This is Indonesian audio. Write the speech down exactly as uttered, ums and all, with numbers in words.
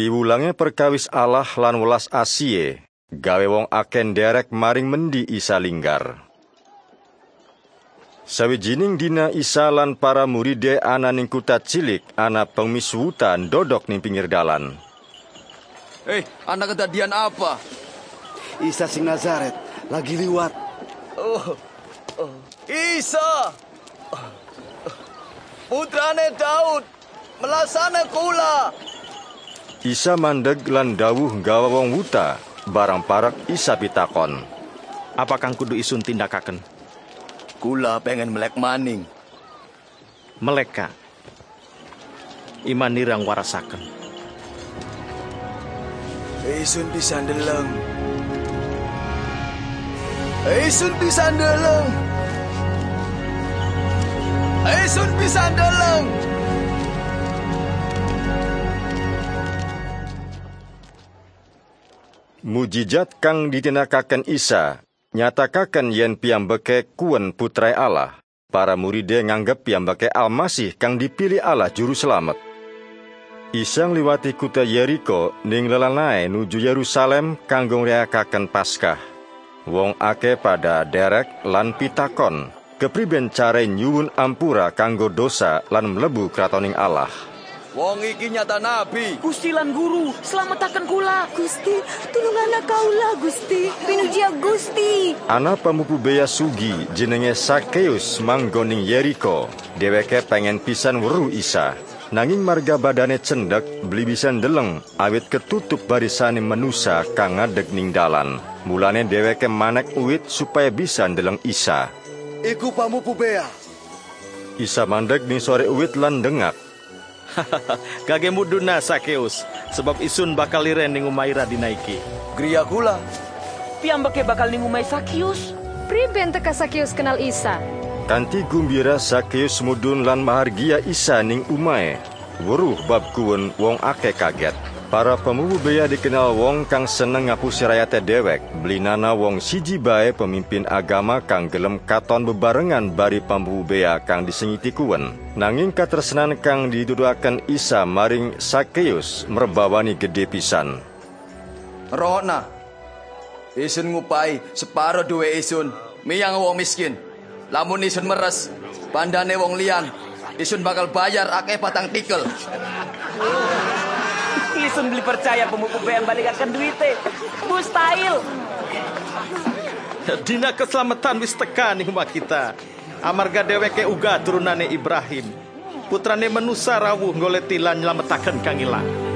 Piwulange perkawis Allah lan welas asiye, gawe wong akeh nderek maring mendi Isa linggar. Sawijining dina Isa lan para muride ana ning kuta cilik ana pengmiswutan dodok ning pinggir dalan. Eh, anak kedadian apa? Isa sing Nazaret lagi liwat. Oh, oh. Isa, putrane Daud, melasana kula. Isa mandeg lan dawuh gawa wong wuta, barang parek Isa pitakon. Apa kang kudu isun tindakaken? Kula pengen melek maning. Meleka. Iman nirang warasaken. Isun bisa ndeleng. Isun bisa ndeleng. Isun bisa ndeleng. Mujizat kang ditindakaken Isa nyatakaken yen piyambake kuwen putra Allah. Para muride nganggep piyambake Almasih kang dipilih Allah juru selamet. Isa ngliwati kuta Yeriko ning lelanae nuju Yerusalem kanggo ngrayakaken Paskah. Wong akeh pada derek lan pitakon, kepriben care nyuwun ampura kanggo dosa lan mlebu kratoning Allah. Wong iki nyata nabi. Gusti lan guru, selamataken kula. Gusti, tulungan kaula Gusti. Pinujia Gusti. Ana pamupu beya sugi jenenge Sakeus manggon ning Yeriko. Dheweke pengen pisan weruh Isa. Nanging marga badane cendek, beli bisa ndeleng, awit ketutup barisane manusa kang ngadeg ning dalan. Mulane dheweke manek uwit supaya bisa ndeleng Isa. Iku pamupu bea. Isa mandeg ning sore uwit lan dengak. Kage muduna Sakeus, sebab isun bakal liren ning umaira dinaiki. Griya kula. Piyambake bakal ning umay Sakius. Priben teka Sakius kenal Isa. Kanti gumbira Sakeus mudun lan mahargia Isa ning umae. Weruh bab kuwen wong akeh kaget. Para pemubu beya dikenal wong kang seneng ngapusi rayate dewek. Belinana wong siji bae pemimpin agama kang gelem katon bebarengan bari pemubu beya kang disengiti kuwen. Nanging katresnan kang dituduhaken Isa maring Sakeus merbawani gede pisan. Rona, isun ngupai separo duwe isun, miyang wong miskin. Lamun isun meres, bandane wong liyan, isun bakal bayar akeh patang tikel. Isun beli percaya pemupu yang balikan duite. Mustahil. Dina keselamatan wis tekan ning omah kita. Amarga dheweke uga turunane Ibrahim. Putrane manusa rawuh goleti lan nylametaken kang ilang.